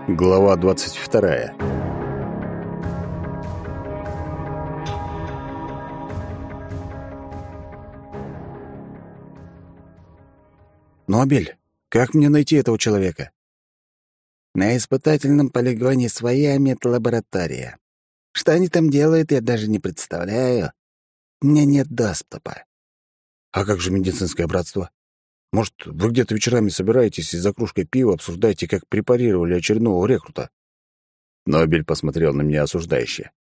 Глава 22. «Нобель, как мне найти этого человека?» На испытательном полигоне своя медлаборатория. Что они там делают, я даже не представляю. У меня нет доступа. «А как же медицинское братство? Может, вы где-то вечерами собираетесь и за кружкой пива обсуждаете, как препарировали очередного рекрута?» Нобель посмотрел на меня осуждающе.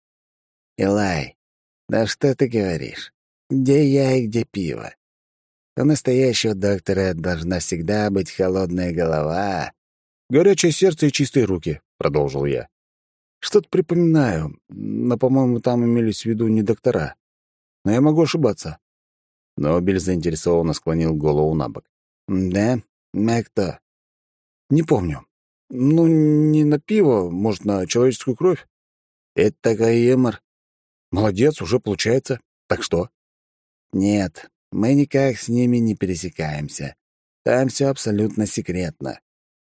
Илай, да что ты говоришь? Где я и где пиво? У настоящего доктора должна всегда быть холодная голова. «Горячее сердце и чистые руки», — продолжил я. «Что-то припоминаю, но, по-моему, там имелись в виду не доктора. Но я могу ошибаться». Нобель заинтересованно склонил голову на бок. Да? А кто? «Не помню. Ну, не на пиво, может, на человеческую кровь?» Это такой юмор? «Молодец, уже получается. Так что?» Нет, мы никак с ними не пересекаемся. Там все абсолютно секретно.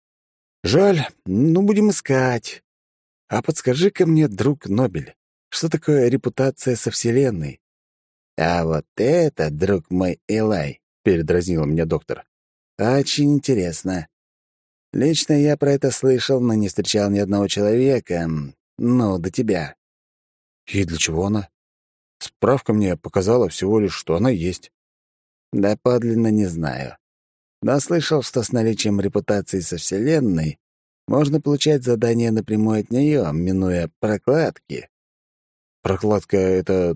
«Жаль, ну, будем искать. А подскажи-ка мне, друг Нобель, что такое репутация со Вселенной?» А вот это, друг мой Илай, — передразнил меня доктор. очень интересно. Лично я про это слышал, но не встречал ни одного человека, ну, до тебя. «И для чего она?» Справка мне показала всего лишь, что она есть. Да подлинно не знаю. Но слышал, что с наличием репутации со Вселенной можно получать задания напрямую от нее, минуя прокладки. «Прокладка — это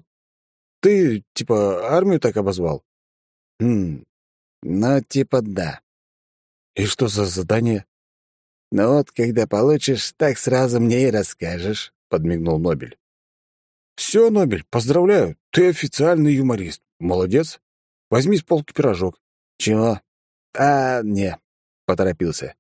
ты, типа, армию так обозвал?» Хм, ну, типа да. «И что за задание?» Ну вот, когда получишь, так сразу мне и расскажешь», — подмигнул Нобель. «Все, Нобель, поздравляю, ты официальный юморист. Молодец. Возьми с полки пирожок». «Чего?» Не», — поторопился.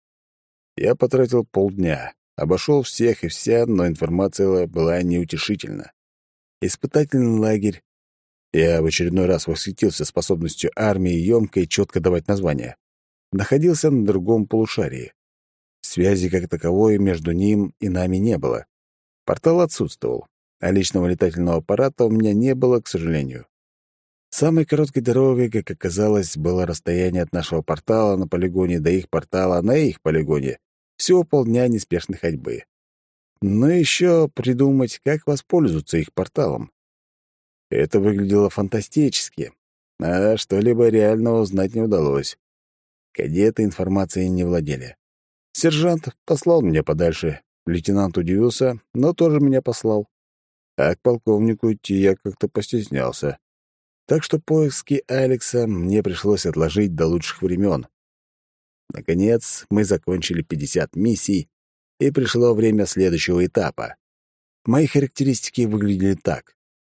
Я потратил полдня, обошел всех и вся, но информация была неутешительна. Испытательный лагерь. Я в очередной раз восхитился способностью армии ёмко и четко давать названия. Находился на другом полушарии. Связи как таковой между ним и нами не было. Портал отсутствовал, а личного летательного аппарата у меня не было, к сожалению. Самой короткой дорогой, как оказалось, было расстояние от нашего портала на полигоне до их портала на их полигоне. Всего полдня неспешной ходьбы. Но еще придумать, как воспользоваться их порталом. Это выглядело фантастически, а что-либо реального узнать не удалось. Кадеты информацией не владели. Сержант послал меня подальше. Лейтенант удивился, но тоже меня послал. А к полковнику идти я как-то постеснялся. Так что поиски Алекса мне пришлось отложить до лучших времен. Наконец, мы закончили 50 миссий, и пришло время следующего этапа. Мои характеристики выглядели так.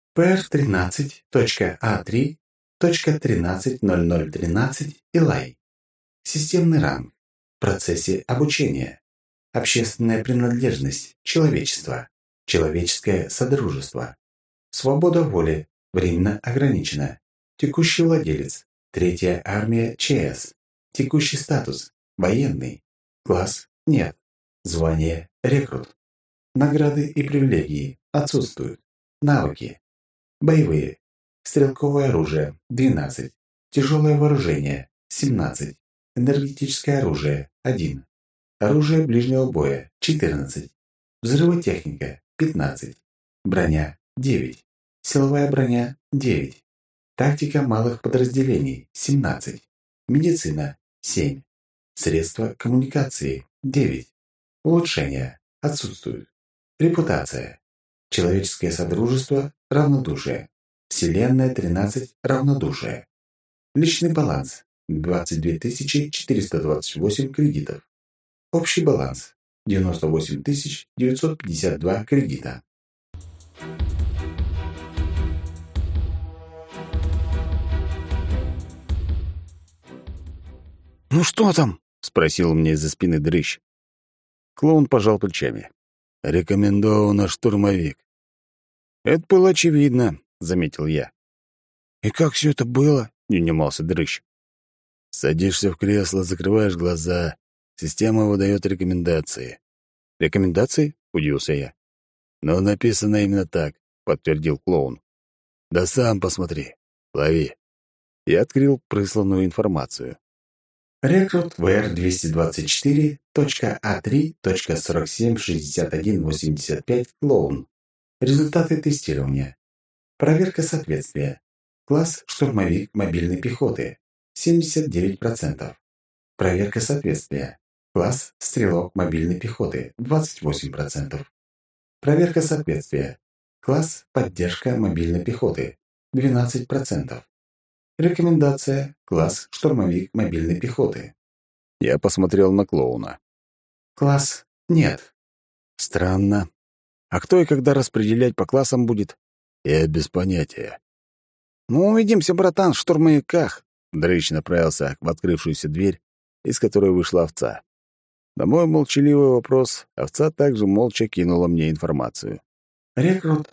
PR13.A3.130013 Илай. Системный ранг. В процессе обучения. Общественная принадлежность. Человечество. Человеческое содружество. Свобода воли. Временно ограничена. Текущий владелец. Третья армия ЧС. Текущий статус. Военный. Класс. Нет. Звание. Рекрут. Награды и привилегии. Отсутствуют. Навыки. Боевые. Стрелковое оружие. 12. Тяжелое вооружение. 17. Энергетическое оружие. 1. Оружие ближнего боя. 14. Взрывотехника. 15. Броня. 9. Силовая броня. 9. Тактика малых подразделений. 17. Медицина. 7. Средства коммуникации. 9. Улучшения. Отсутствуют. Репутация. Человеческое содружество. Равнодушие. Вселенная 13. Равнодушие. Личный баланс. 22 428 кредитов. Общий баланс. 98 952 кредита. «Ну что там?» — спросил мне из-за спины дрыщ. Клоун пожал плечами. «Рекомендовано штурмовик». «Это было очевидно», — заметил я. «И как все это было?» — не унимался дрыщ. «Садишься в кресло, закрываешь глаза. Система выдает рекомендации. Рекомендации?» — удивился я. «Но написано именно так», — подтвердил клоун. «Да сам посмотри. Лови». Я открыл присланную информацию. Рекрут VR224.A3.476185 клоун. Результаты тестирования. Проверка соответствия. Класс штурмовик мобильной пехоты. 79%. Проверка соответствия. Класс стрелок мобильной пехоты. 28%. Проверка соответствия. Класс поддержка мобильной пехоты. 12%. Рекомендация. Класс штурмовик мобильной пехоты. Я посмотрел на клоуна. Класс нет. Странно. А кто и когда распределять по классам будет? Я без понятия. Ну, увидимся, братан, в штурмовиках. Дрыщ направился в открывшуюся дверь, из которой вышла овца. На мой молчаливый вопрос овца также молча кинула мне информацию. Рекрут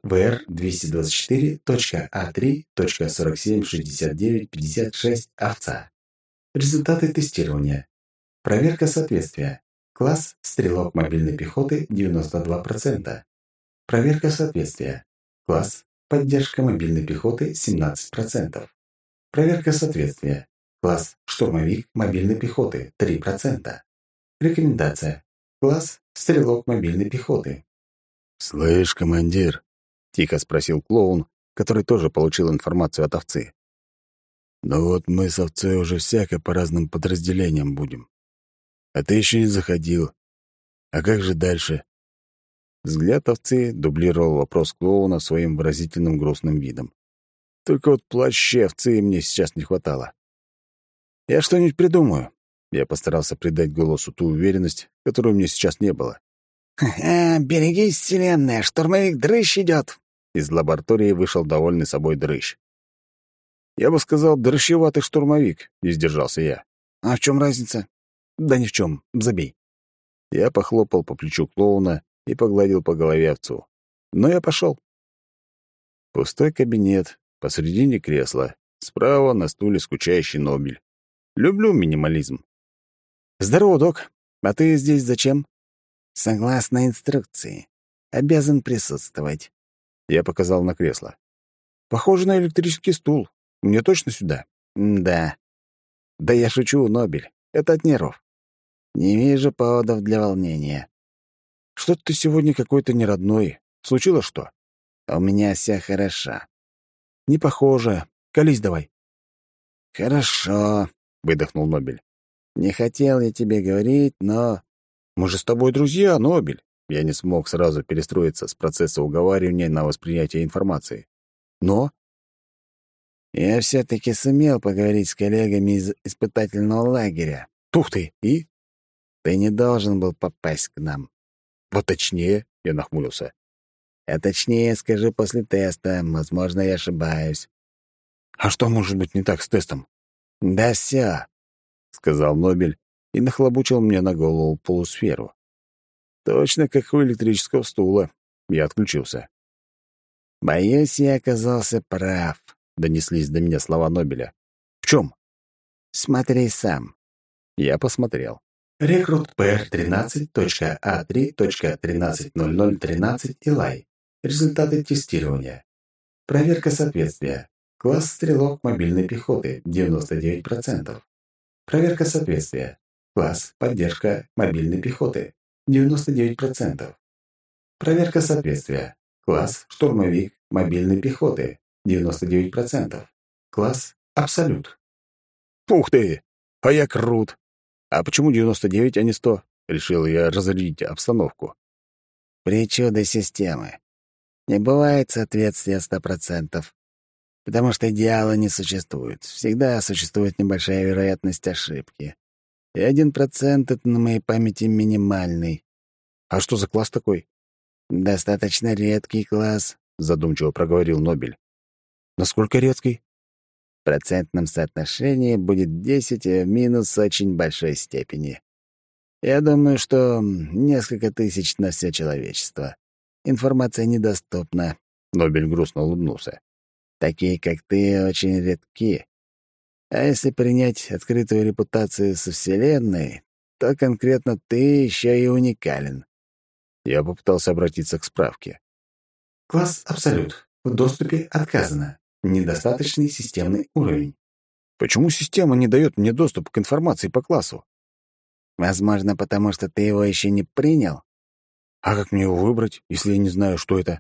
VR224.A3.476956 овца. Результаты тестирования. Проверка соответствия. Класс стрелок мобильной пехоты 92%. Проверка соответствия. Класс поддержка мобильной пехоты 17%. Проверка соответствия. Класс штурмовик мобильной пехоты 3%. Рекомендация. Класс стрелок мобильной пехоты. «Слышь, командир», — тихо спросил клоун, который тоже получил информацию от овцы. «ну вот мы с овцой уже всяко по разным подразделениям будем. А ты еще не заходил. А как же дальше?» Взгляд овцы дублировал вопрос клоуна своим выразительным грустным видом. Только вот плаща овцы мне сейчас не хватало. «Я что-нибудь придумаю». Я постарался придать голосу ту уверенность, которой у меня сейчас не было. «Ха-ха, берегись, вселенная, штурмовик Дрыщ идет!» Из лаборатории вышел довольный собой Дрыщ. «Я бы сказал, дрыщеватый штурмовик», — не сдержался я. «А в чем разница?» «Да ни в чем, забей». Я похлопал по плечу клоуна и погладил по голове овцу. «Но я пошел». Пустой кабинет, посредине кресла, справа на стуле скучающий Нобель. Люблю минимализм. «Здорово, док. А ты здесь зачем?» «Согласно инструкции. Обязан присутствовать». Я показал на кресло. «Похоже на электрический стул. Мне точно сюда?» «Да. «Да я шучу, Нобель. Это от нервов». Не вижу поводов для волнения». «Что-то ты сегодня какой-то неродной. Случилось что?» «У меня все хорошо». «Не похоже. Колись давай». «Хорошо», — выдохнул Нобель. «Не хотел я тебе говорить, но...» «Мы же с тобой друзья, Нобель». Я не смог сразу перестроиться с процесса уговаривания на восприятие информации. «Но...» «Я все-таки сумел поговорить с коллегами из испытательного лагеря». «Тух ты! И?» «Ты не должен был попасть к нам». «Вот точнее», — я нахмурился. «А точнее скажу после теста. Возможно, я ошибаюсь». «А что может быть не так с тестом?» «Да все», — сказал Нобель и нахлобучил мне на голову полусферу. Точно как у электрического стула. Я отключился. «Боюсь, я оказался прав», — донеслись до меня слова Нобеля. «В чем?» «Смотри сам». Я посмотрел. Рекрут PR13.A3.130013 Илай. Результаты тестирования. Проверка соответствия. Класс стрелок мобильной пехоты 99%. Проверка соответствия. Класс поддержка мобильной пехоты 99%. Проверка соответствия. Класс штурмовик мобильной пехоты 99%. Класс абсолют. «Ух ты! А я крут! А почему 99, а не 100?» Решил я разрядить обстановку. «Причуды системы. Не бывает соответствия 100%, потому что идеала не существует. Всегда существует небольшая вероятность ошибки. И 1% — это на моей памяти минимальный». «А что за класс такой?» «Достаточно редкий класс», — задумчиво проговорил Нобель. «Насколько редкий?» «В процентном соотношении будет 10 в минус очень большой степени. Я думаю, что несколько тысяч на все человечество. Информация недоступна». Нобель грустно улыбнулся. «Такие, как ты, очень редки. А если принять открытую репутацию со Вселенной, то конкретно ты еще и уникален. Я попытался обратиться к справке. Класс «Абсолют». В доступе отказано. Недостаточный системный уровень. Почему система не дает мне доступ к информации по классу? Возможно, потому что ты его еще не принял. А как мне его выбрать, если я не знаю, что это?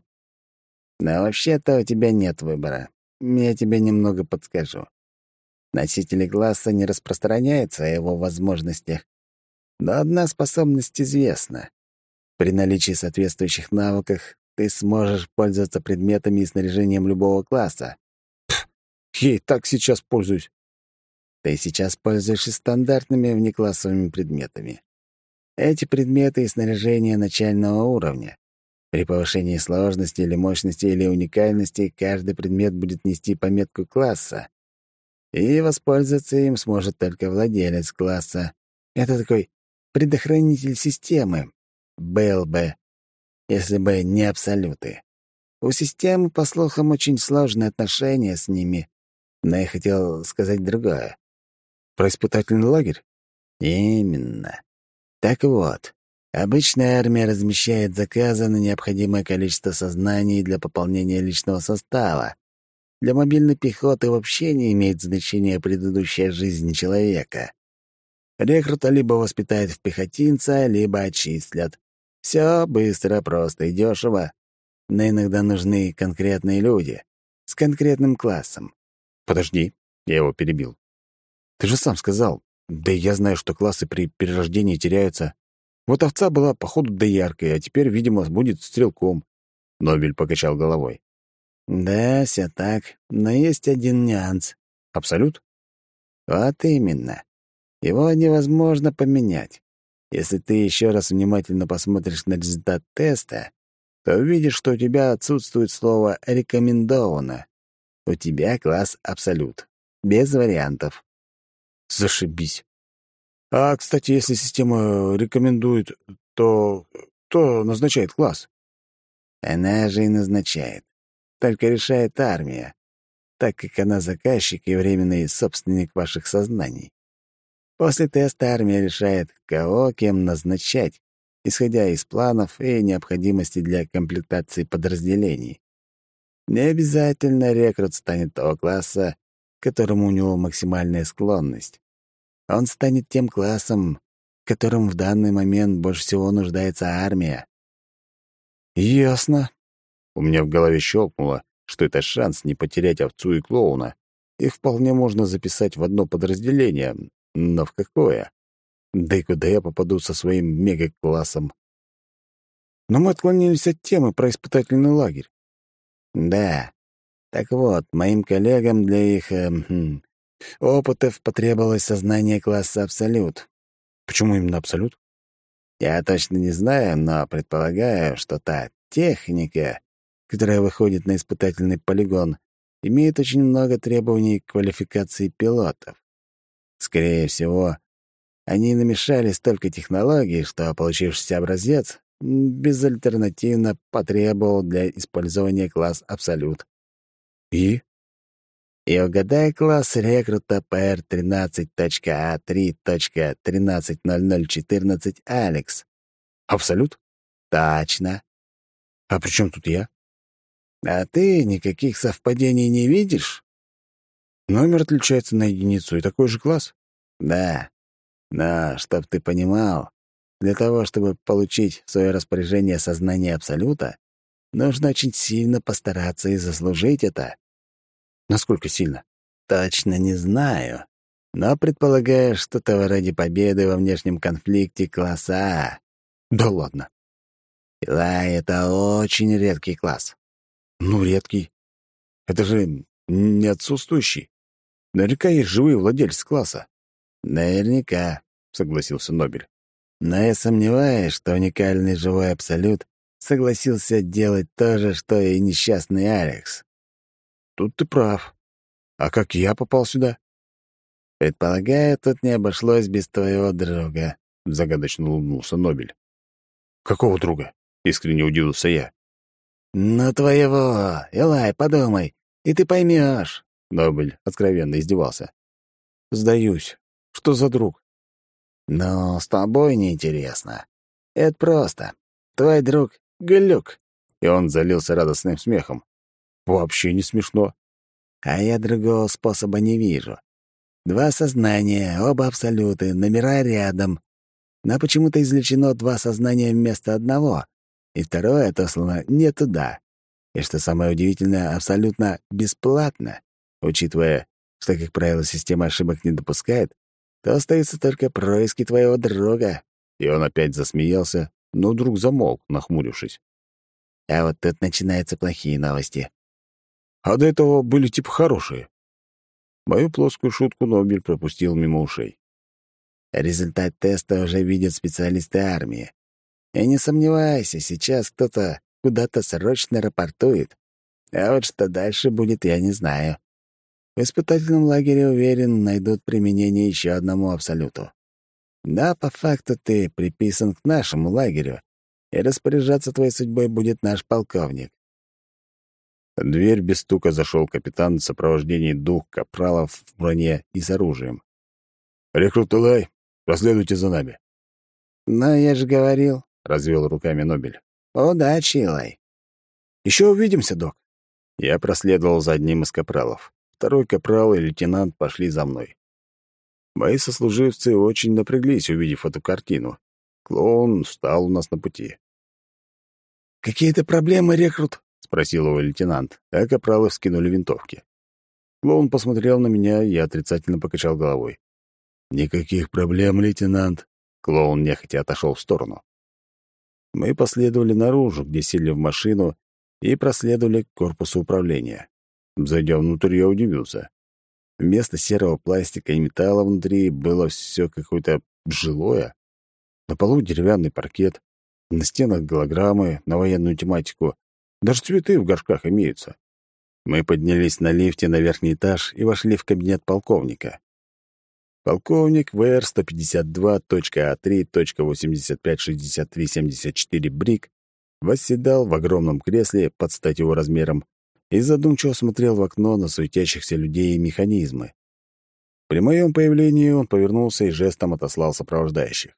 Но вообще-то у тебя нет выбора. Я тебе немного подскажу. Носители класса не распространяются о его возможностях. Но одна способность известна. При наличии соответствующих навыков ты сможешь пользоваться предметами и снаряжением любого класса. Я и так сейчас пользуюсь. Ты сейчас пользуешься стандартными внеклассовыми предметами. Эти предметы и снаряжение начального уровня. При повышении сложности или мощности или уникальности каждый предмет будет нести пометку класса. И воспользоваться им сможет только владелец класса. Это такой предохранитель системы. Был бы, если бы не абсолюты. У системы, по слухам, очень сложные отношения с ними. Но я хотел сказать другое. Про испытательный лагерь? Именно. Так вот, обычная армия размещает заказы на необходимое количество сознаний для пополнения личного состава. Для мобильной пехоты вообще не имеет значения предыдущая жизнь человека. Рекрута либо воспитают в пехотинца, либо отчислят. Все быстро, просто и дешево. Но иногда нужны конкретные люди с конкретным классом. Подожди, я его перебил. Ты же сам сказал. Да и я знаю, что классы при перерождении теряются. Вот овца была, походу, дояркой, а теперь, видимо, будет стрелком. Нобель покачал головой. Да, все так, но есть один нюанс. Абсолют? Вот именно. Его невозможно поменять. Если ты еще раз внимательно посмотришь на результат теста, то увидишь, что у тебя отсутствует слово «рекомендовано». У тебя класс «Абсолют». Без вариантов. Зашибись. А, кстати, если система рекомендует, то кто назначает класс? Она же и назначает. Только решает армия, так как она заказчик и временный собственник ваших сознаний. После теста армия решает, кого кем назначать, исходя из планов и необходимости для комплектации подразделений. Не обязательно рекрут станет того класса, к которому у него максимальная склонность. Он станет тем классом, в котором в данный момент больше всего нуждается армия. Ясно. У меня в голове щелкнуло, что это шанс не потерять овцу и клоуна. Их вполне можно записать в одно подразделение, но в какое? Да и куда я попаду со своим мега-классом? Но мы отклонились от темы про испытательный лагерь. Да. Так вот, моим коллегам для их опытов потребовалось сознание класса «Абсолют». Почему именно абсолют? Я точно не знаю, но предполагаю, что та техника, которая выходит на испытательный полигон, имеет очень много требований к квалификации пилотов. Скорее всего, они намешали столько технологий, что получившийся образец безальтернативно потребовал для использования класс «Абсолют». И? И угадай класс рекрута PR13.A3.130014 Алекс. Абсолют? Точно. А при чем тут я? А ты никаких совпадений не видишь? Номер отличается на единицу, и такой же класс? Да. Но, чтоб ты понимал, для того, чтобы получить в свое распоряжение сознание Абсолюта, нужно очень сильно постараться и заслужить это. Насколько сильно? Точно не знаю, но предполагаю, что-то вроде победы во внешнем конфликте класса А. Да ладно. Илай — это очень редкий класс. Ну, редкий. Это же не отсутствующий. Наверняка есть живые владельцы класса. Наверняка, согласился Нобель. Но я сомневаюсь, что уникальный живой Абсолют согласился делать то же, что и несчастный Алекс. Тут ты прав. А как я попал сюда? Предполагаю, тут не обошлось без твоего друга, Загадочно улыбнулся Нобель. Какого друга? Искренне удивился я. Ну, твоего. Илай, подумай, и ты поймешь. Нобель откровенно издевался. Сдаюсь. Что за друг? Но с тобой неинтересно. Это просто. твой друг — глюк, И он залился радостным смехом. Вообще не смешно. а я другого способа не вижу. Два сознания, оба абсолюты, номера рядом. Но почему-то извлечено два сознания вместо одного, и второе отослано не туда. И что самое удивительное, абсолютно бесплатно. Учитывая, что, как правило, система ошибок не допускает, то остаются только происки твоего друга. И он опять засмеялся, но вдруг замолк, нахмурившись. А вот тут начинаются плохие новости. А до этого были типа хорошие. Мою плоскую шутку Нобель пропустил мимо ушей. Результат теста уже видят специалисты армии. И не сомневайся, сейчас кто-то куда-то срочно рапортует. А вот что дальше будет, я не знаю. В испытательном лагере, уверен, найдут применение еще одному абсолюту. Да, по факту ты приписан к нашему лагерю, и распоряжаться твоей судьбой будет наш полковник. В дверь без стука зашел капитан в сопровождении двух капралов в броне и с оружием. «Рекрут Илай, последуйте за нами». «Но я же говорил», — развел руками Нобель. «Удачи, Илай». «Еще увидимся, док». Я проследовал за одним из капралов. Второй капрал и лейтенант пошли за мной. Мои сослуживцы очень напряглись, увидев эту картину. Клоун встал у нас на пути. «Какие-то проблемы, рекрут?» — спросил его лейтенант, а капралы вскинули винтовки. Клоун посмотрел на меня, и я отрицательно покачал головой. «Никаких проблем, лейтенант». Клоун нехотя отошел в сторону. Мы последовали наружу, где сели в машину, и проследовали к корпусу управления. Зайдя внутрь, я удивился. Вместо серого пластика и металла внутри было все какое-то жилое. На полу деревянный паркет, на стенах голограммы на военную тематику. Даже цветы в горшках имеются. Мы поднялись на лифте на верхний этаж и вошли в кабинет полковника. Полковник ВР-152.А3.856374 Брик восседал в огромном кресле под стать его размером и задумчиво смотрел в окно на суетящихся людей и механизмы. При моем появлении он повернулся и жестом отослал сопровождающих.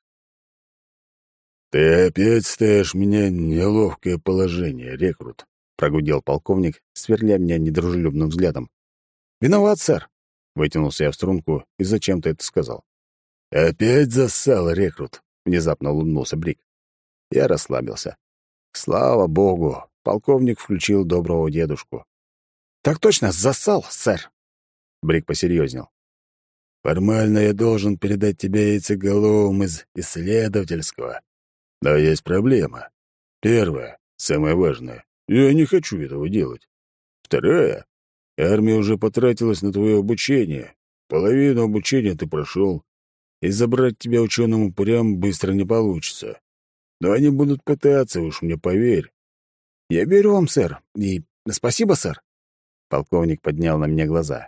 «Ты опять ставишь меня в неловкое положение, рекрут», — прогудел полковник, сверля меня недружелюбным взглядом. «Виноват, сэр», — вытянулся я в струнку и зачем-то это сказал. «Опять зассал, рекрут», — внезапно улыбнулся Брик. Я расслабился. Слава богу, полковник включил доброго дедушку. «Так точно, зассал, сэр!» Брик посерьезнел. «Формально я должен передать тебя яйцеголовым из исследовательского. Но есть проблема. Первая, самая важная, я не хочу этого делать. Вторая, армия уже потратилась на твое обучение. Половину обучения ты прошел, и забрать тебя ученым упырям быстро не получится. Но они будут пытаться, уж мне поверь». «Я верю вам, сэр, и спасибо, сэр». Полковник поднял на меня глаза.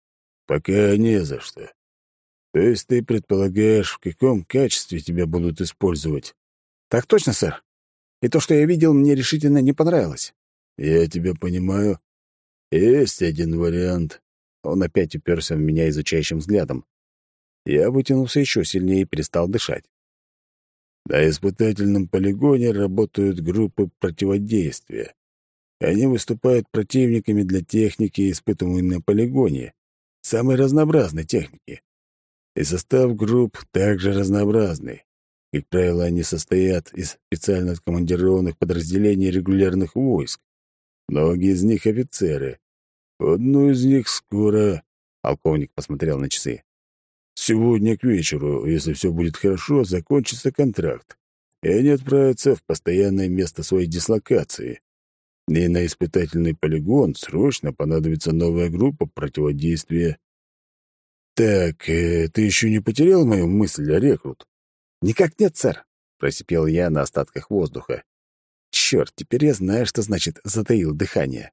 «Пока не за что. То есть ты предполагаешь, в каком качестве тебя будут использовать?» «Так точно, сэр. И то, что я видел, мне решительно не понравилось». «Я тебя понимаю. Есть один вариант». Он опять уперся в меня изучающим взглядом. Я вытянулся еще сильнее и перестал дышать. На испытательном полигоне работают группы противодействия. Они выступают противниками для техники, испытываемой на полигоне, самой разнообразной техники. И состав групп также разнообразный. Как правило, они состоят из специально откомандированных подразделений регулярных войск. Многие из них офицеры. Одну из них скоро... Полковник посмотрел на часы. Сегодня к вечеру, если все будет хорошо, закончится контракт, и они отправятся в постоянное место своей дислокации. И на испытательный полигон срочно понадобится новая группа противодействия. «Так, ты еще не потерял мою мысль, рекрут?» «Никак нет, сэр», — просипел я на остатках воздуха. «Черт, теперь я знаю, что значит «затаил дыхание».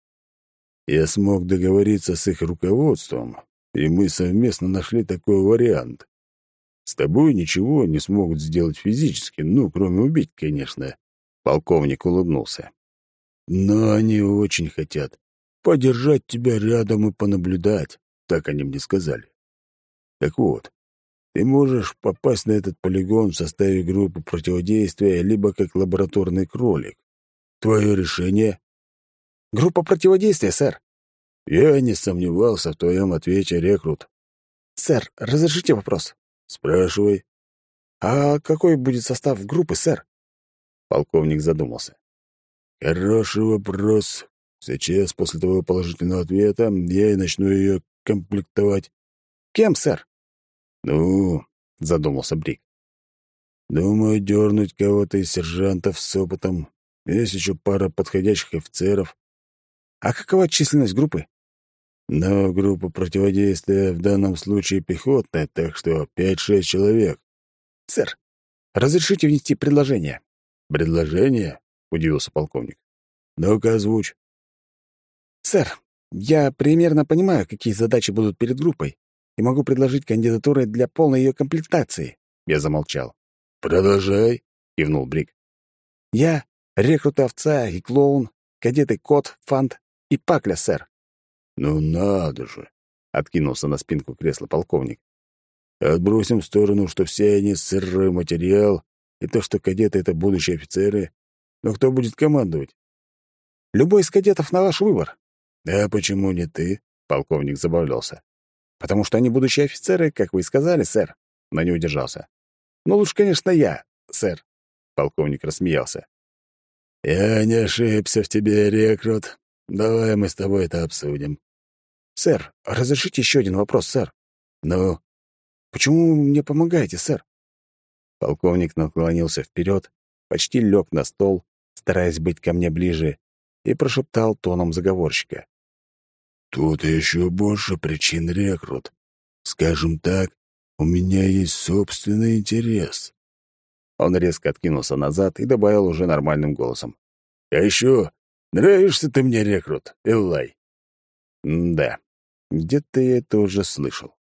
Я смог договориться с их руководством, и мы совместно нашли такой вариант. С тобой ничего не смогут сделать физически, ну, кроме убить, конечно». Полковник улыбнулся. «Но они очень хотят подержать тебя рядом и понаблюдать», так они мне сказали. Так вот, Ты можешь попасть на этот полигон в составе группы противодействия, либо как лабораторный кролик. Твое решение?» «Группа противодействия, сэр». «Я не сомневался в твоем ответе, рекрут». «Сэр, разрешите вопрос?» «Спрашивай». «А какой будет состав группы, сэр?» Полковник задумался. «Хороший вопрос. Сейчас, после твоего положительного ответа, я и начну ее комплектовать». «Кем, сэр?» «Ну, — задумался Брик. Думаю, дернуть кого-то из сержантов с опытом. Есть еще пара подходящих офицеров. «А какова численность группы?» Но группа противодействия в данном случае пехотная, так что 5-6 человек». «Сэр, разрешите внести предложение?» «Предложение?» — удивился полковник. «Ну-ка, озвучь». «Сэр, я примерно понимаю, какие задачи будут перед группой, и могу предложить кандидатуры для полной ее комплектации». Я замолчал. «Продолжай», — кивнул Брик. «Я — рекрут овца и клоун, кадеты Кот, Фант и Пакля, сэр». «Ну надо же!» — откинулся на спинку кресла полковник. «Отбросим в сторону, что все они сырой материал, и то, что кадеты — это будущие офицеры. Но кто будет командовать?» «Любой из кадетов на ваш выбор». «А почему не ты?» — полковник забавлялся. «Потому что они будущие офицеры, как вы и сказали, сэр». Но не удержался. «Ну, лучше, конечно, я, сэр». Полковник рассмеялся. «Я не ошибся в тебе, рекрут. Давай мы с тобой это обсудим». «Сэр, разрешите еще один вопрос, сэр?» «Ну?» «Почему вы мне помогаете, сэр?» Полковник наклонился вперед, почти лег на стол, стараясь быть ко мне ближе, и прошептал тоном заговорщика. «Тут еще больше причин, рекрут. Скажем так, у меня есть собственный интерес». Он резко откинулся назад и добавил уже нормальным голосом. «А еще нравишься ты мне, рекрут, Эллай». «Да, где-то я это уже слышал».